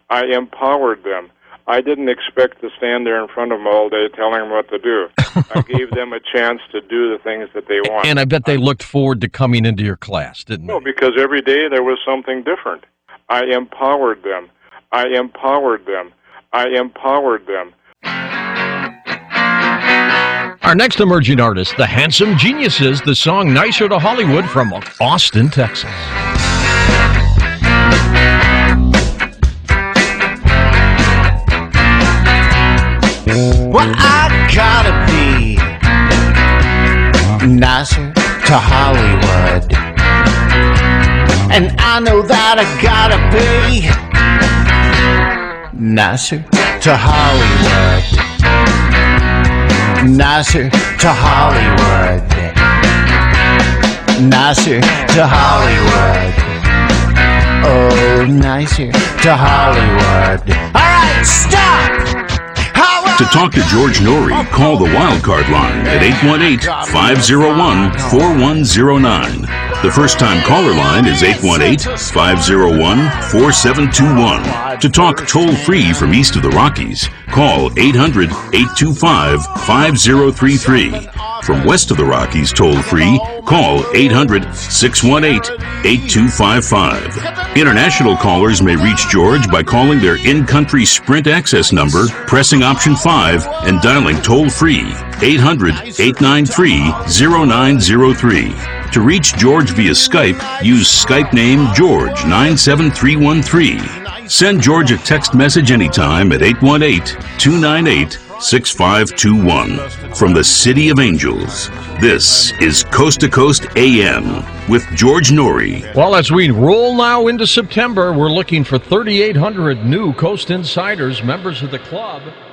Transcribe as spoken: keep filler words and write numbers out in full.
I empowered them. I didn't expect to stand there in front of them all day telling them what to do. I gave them a chance to do the things that they want. And I bet they looked forward to coming into your class, didn't they? No, because every day there was something different. I empowered them. I empowered them. I empowered them. Our next emerging artist, the Handsome Geniuses, the song Nicer to Hollywood from Austin, Texas. Well, I gotta be nicer to Hollywood, and I know that I gotta be nicer to Hollywood, nicer to Hollywood, nicer to Hollywood, oh, nicer to Hollywood. All right, stop! To talk to George Noory, call the Wildcard line at eight one eight, five oh one, four one oh nine. The first-time caller line is eight one eight, five oh one, four seven two one. To talk toll-free from east of the Rockies, call eight hundred, eight two five, five oh three three. From west of the Rockies toll-free, call eight hundred, six one eight, eight two five five. International callers may reach George by calling their in-country Sprint access number, pressing option five, and dialing toll-free eight hundred, eight nine three, oh nine oh three. To reach George via Skype, use Skype name George nine seven three one three. Send George a text message anytime at eight one eight, two nine eight, six five two one. From the City of Angels, this is Coast to Coast A M with George Noory. Well, as we roll now into September, we're looking for thirty-eight hundred new Coast Insiders, members of the club.